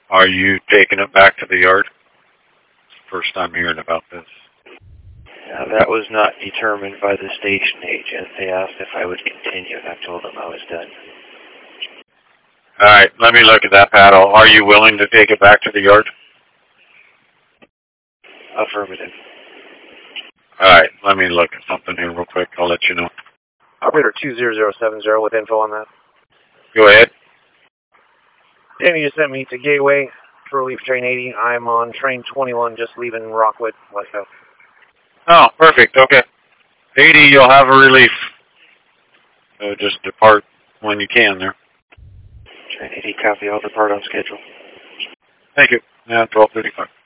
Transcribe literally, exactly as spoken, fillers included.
Are you taking it back to the yard? It's the first time hearing about this. Now, that was not determined by the station agent. They asked if I would continue, and I told them I was done. All right, let me look at that paddle. Are you willing to take it back to the yard? Affirmative. All right, let me look at something here real quick. I'll let you know. Operator two zero zero seven zero with info on that. Go ahead. Danny just sent me to Gateway for relief train eighty. I'm on train twenty-one, just leaving Rockwood, West Coast. Oh, perfect. Okay. eighty, you'll have a relief. So just depart when you can there. Train eighty, copy. I'll depart on schedule. Thank you. Yeah, twelve thirty-five.